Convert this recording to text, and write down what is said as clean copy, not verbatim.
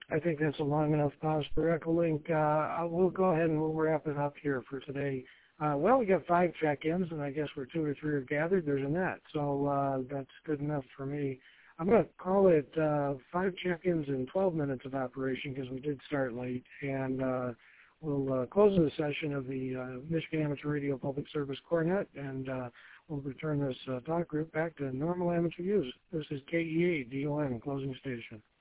I think that's a long enough pause for Echolink. We'll go ahead and we'll wrap it up here for today. Well, we got 5 check-ins, and I guess where 2 or 3 are gathered, there's a net. So that's good enough for me. I'm going to call it 5 check-ins and 12 minutes of operation because we did start late. And we'll close the session of the Michigan Amateur Radio Public Service Cornet, and we'll return this talk group back to normal amateur use. This is KEA DON closing station.